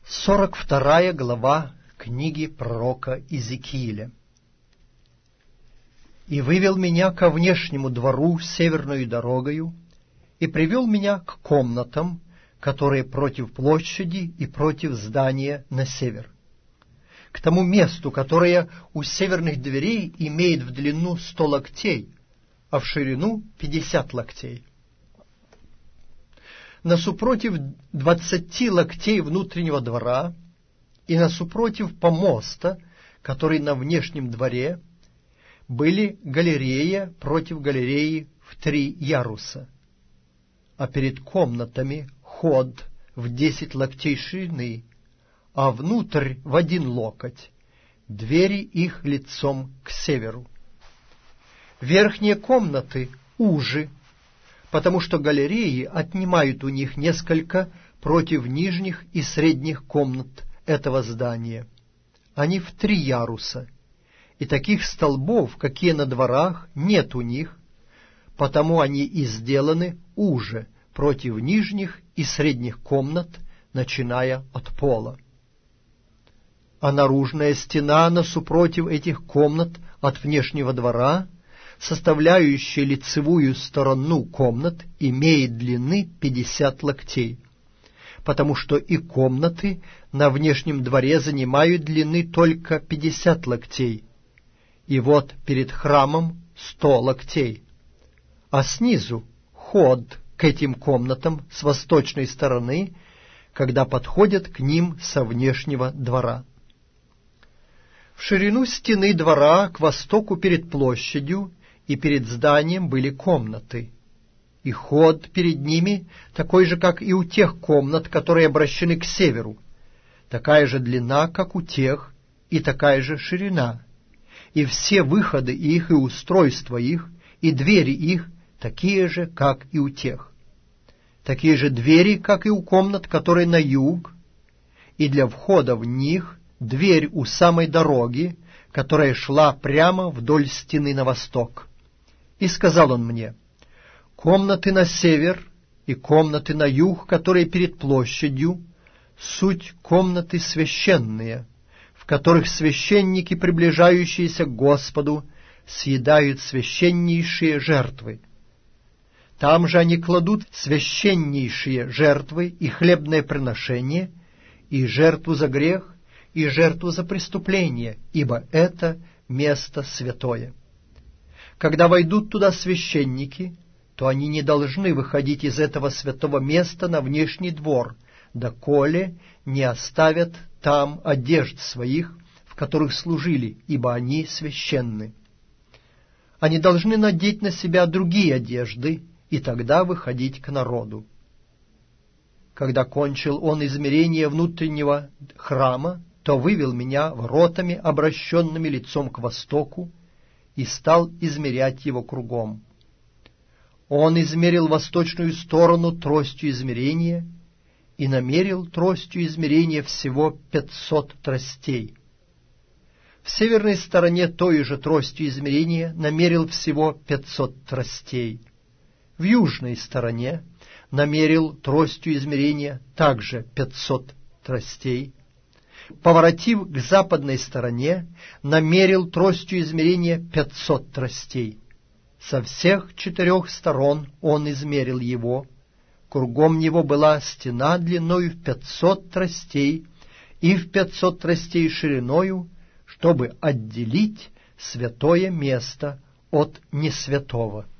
42 глава книги пророка Иезекииля. «И вывел меня ко внешнему двору северную дорогою, и привел меня к комнатам, которые против площади и против здания на север, к тому месту, которое у северных дверей имеет в длину 100 локтей, а в ширину 50 локтей. Насупротив 20 локтей внутреннего двора и насупротив помоста, который на внешнем дворе, были галерея против галереи в 3 яруса, а перед комнатами ход в 10 локтей ширины, а внутрь в 1 локоть, двери их лицом к северу. Верхние комнаты уже, потому что галереи отнимают у них несколько против нижних и средних комнат этого здания. Они в 3 яруса, и таких столбов, какие на дворах, нет у них, потому они и сделаны уже против нижних и средних комнат, начиная от пола. А наружная стена насупротив этих комнат от внешнего двора, составляющая лицевую сторону комнат, имеет длины 50 локтей, потому что и комнаты на внешнем дворе занимают длины только 50 локтей, и вот перед храмом 100 локтей, а снизу ход к этим комнатам с восточной стороны, когда подходят к ним со внешнего двора. В ширину стены двора к востоку перед площадью и перед зданием были комнаты, и ход перед ними такой же, как и у тех комнат, которые обращены к северу, такая же длина, как у тех, и такая же ширина, и все выходы их и устройства их, и двери их такие же, как и у тех, такие же двери, как и у комнат, которые на юг, и для входа в них дверь у самой дороги, которая шла прямо вдоль стены на восток. И сказал он мне: комнаты на север и комнаты на юг, которые перед площадью, суть комнаты священные, в которых священники, приближающиеся к Господу, съедают священнейшие жертвы. Там же они кладут священнейшие жертвы и хлебное приношение, и жертву за грех, и жертву за преступление, ибо это место святое. Когда войдут туда священники, то они не должны выходить из этого святого места на внешний двор, доколе не оставят там одежд своих, в которых служили, ибо они священны. Они должны надеть на себя другие одежды, и тогда выходить к народу. Когда кончил он измерение внутреннего храма, то вывел меня воротами, обращенными лицом к востоку, и стал измерять его кругом. Он измерил восточную сторону тростью измерения и намерил тростью измерения всего 500 тростей. В северной стороне той же тростью измерения намерил всего 500 тростей. В южной стороне намерил тростью измерения также 500 тростей. Поворотив к западной стороне, намерил тростью измерения 500 тростей. Со всех 4 сторон он измерил его. Кругом него была стена длиною в 500 тростей и в 500 тростей шириною, чтобы отделить святое место от несвятого.